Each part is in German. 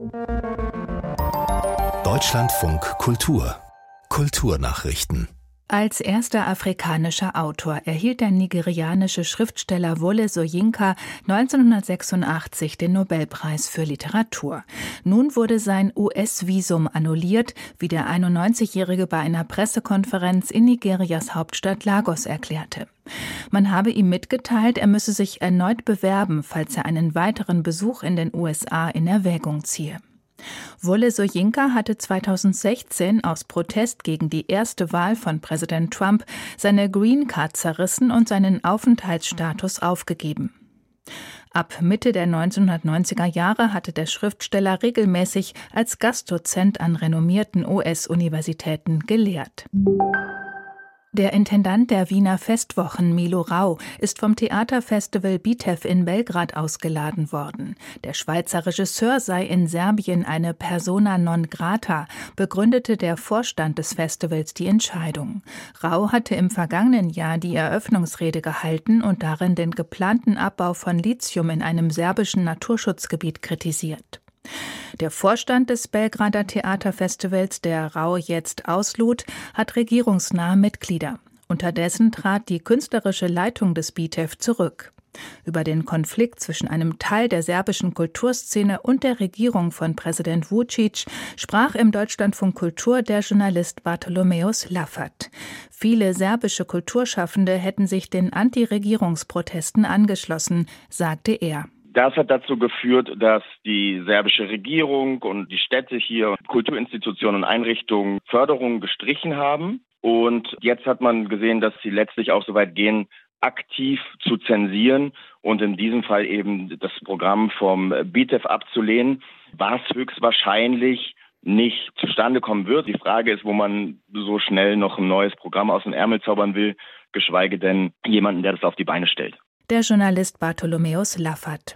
Deutschlandfunk Kultur. Kulturnachrichten. Als erster afrikanischer Autor erhielt der nigerianische Schriftsteller Wole Soyinka 1986 den Nobelpreis für Literatur. Nun wurde sein US-Visum annulliert, wie der 91-Jährige bei einer Pressekonferenz in Nigerias Hauptstadt Lagos erklärte. Man habe ihm mitgeteilt, er müsse sich erneut bewerben, falls er einen weiteren Besuch in den USA in Erwägung ziehe. Wole Soyinka hatte 2016 aus Protest gegen die erste Wahl von Präsident Trump seine Green Card zerrissen und seinen Aufenthaltsstatus aufgegeben. Ab Mitte der 1990er Jahre hatte der Schriftsteller regelmäßig als Gastdozent an renommierten US-Universitäten gelehrt. Der Intendant der Wiener Festwochen, Milo Rau, ist vom Theaterfestival Bitev in Belgrad ausgeladen worden. Der Schweizer Regisseur sei in Serbien eine persona non grata, begründete der Vorstand des Festivals die Entscheidung. Rau hatte im vergangenen Jahr die Eröffnungsrede gehalten und darin den geplanten Abbau von Lithium in einem serbischen Naturschutzgebiet kritisiert. Der Vorstand des Belgrader Theaterfestivals, der Rau jetzt auslud, hat regierungsnahe Mitglieder. Unterdessen trat die künstlerische Leitung des Bitev zurück. Über den Konflikt zwischen einem Teil der serbischen Kulturszene und der Regierung von Präsident Vučić sprach im Deutschlandfunk Kultur der Journalist Bartholomäus Laffert. Viele serbische Kulturschaffende hätten sich den Anti-Regierungsprotesten angeschlossen, sagte er. Das hat dazu geführt, dass die serbische Regierung und die Städte hier, Kulturinstitutionen und Einrichtungen Förderungen gestrichen haben. Und jetzt hat man gesehen, dass sie letztlich auch so weit gehen, aktiv zu zensieren und in diesem Fall eben das Programm vom Bitev abzulehnen, was höchstwahrscheinlich nicht zustande kommen wird. Die Frage ist, wo man so schnell noch ein neues Programm aus dem Ärmel zaubern will, geschweige denn jemanden, der das auf die Beine stellt. Der Journalist Bartholomäus Laffert.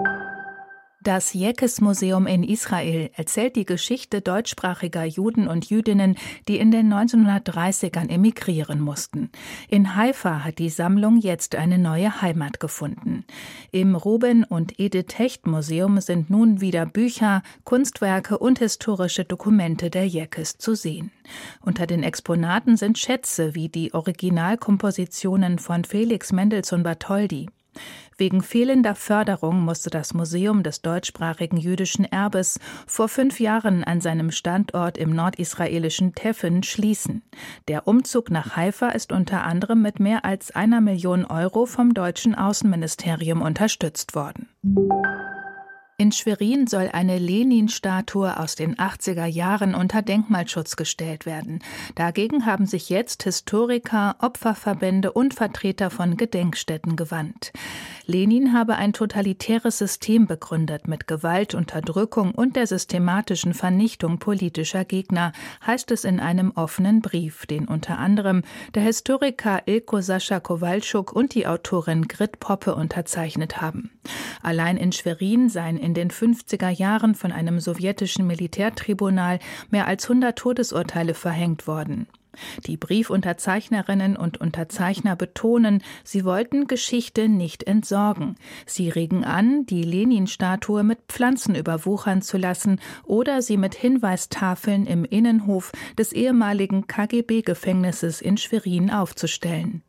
Das Yekes-Museum in Israel erzählt die Geschichte deutschsprachiger Juden und Jüdinnen, die in den 1930ern emigrieren mussten. In Haifa hat die Sammlung jetzt eine neue Heimat gefunden. Im Ruben- und Edith Hecht-Museum sind nun wieder Bücher, Kunstwerke und historische Dokumente der Yekes zu sehen. Unter den Exponaten sind Schätze wie die Originalkompositionen von Felix Mendelssohn Bartholdy. Wegen fehlender Förderung musste das Museum des deutschsprachigen jüdischen Erbes vor 5 Jahren an seinem Standort im nordisraelischen Teffen schließen. Der Umzug nach Haifa ist unter anderem mit mehr als 1 Million Euro vom deutschen Außenministerium unterstützt worden. In Schwerin soll eine Lenin-Statue aus den 80er Jahren unter Denkmalschutz gestellt werden. Dagegen haben sich jetzt Historiker, Opferverbände und Vertreter von Gedenkstätten gewandt. Lenin habe ein totalitäres System begründet mit Gewalt, Unterdrückung und der systematischen Vernichtung politischer Gegner, heißt es in einem offenen Brief, den unter anderem der Historiker Ilko Sascha Kowalczuk und die Autorin Grit Poppe unterzeichnet haben. Allein in Schwerin seien in den 50er Jahren von einem sowjetischen Militärtribunal mehr als 100 Todesurteile verhängt worden. Die Briefunterzeichnerinnen und Unterzeichner betonen, sie wollten Geschichte nicht entsorgen. Sie regen an, die Lenin-Statue mit Pflanzen überwuchern zu lassen oder sie mit Hinweistafeln im Innenhof des ehemaligen KGB-Gefängnisses in Schwerin aufzustellen.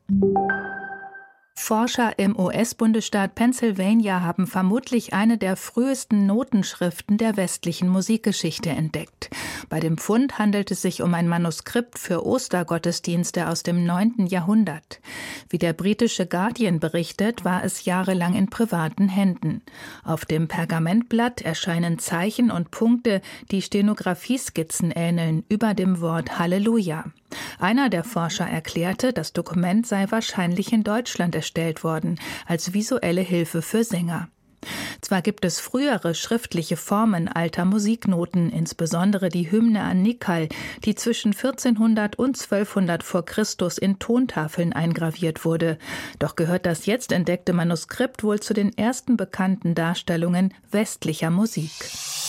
Forscher im US-Bundesstaat Pennsylvania haben vermutlich eine der frühesten Notenschriften der westlichen Musikgeschichte entdeckt. Bei dem Fund handelt es sich um ein Manuskript für Ostergottesdienste aus dem 9. Jahrhundert. Wie der britische Guardian berichtet, war es jahrelang in privaten Händen. Auf dem Pergamentblatt erscheinen Zeichen und Punkte, die Stenografieskizzen ähneln, über dem Wort Halleluja. Einer der Forscher erklärte, das Dokument sei wahrscheinlich in Deutschland erstellt worden, als visuelle Hilfe für Sänger. Zwar gibt es frühere schriftliche Formen alter Musiknoten, insbesondere die Hymne an Nikal, die zwischen 1400 und 1200 vor Christus in Tontafeln eingraviert wurde. Doch gehört das jetzt entdeckte Manuskript wohl zu den ersten bekannten Darstellungen westlicher Musik.